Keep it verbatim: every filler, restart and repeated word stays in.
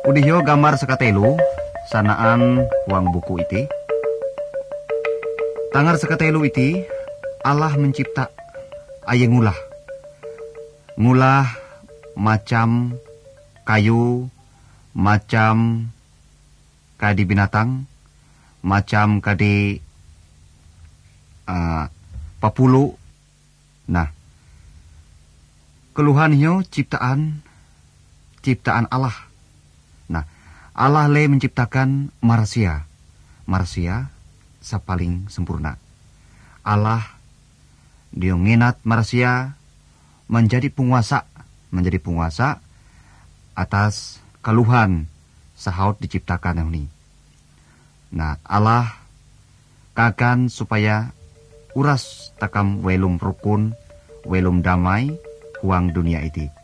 Udihyo gambar sekatelu sanaan uang buku iti. Tangar sekatelu iti Allah mencipta ayah ngulah. Ngulah macam kayu, macam kadi binatang, macam kadi uh, papulu. Nah, keluhannya ciptaan ciptaan Allah. Nah, Allah le menciptakan manusia. Manusia sapaling sempurna. Allah dia nginat manusia menjadi penguasa, menjadi penguasa atas keluhan sahaut diciptakan yang ini. Nah, Allah kakan supaya uras takam welum rukun, welum damai huang dunia itu.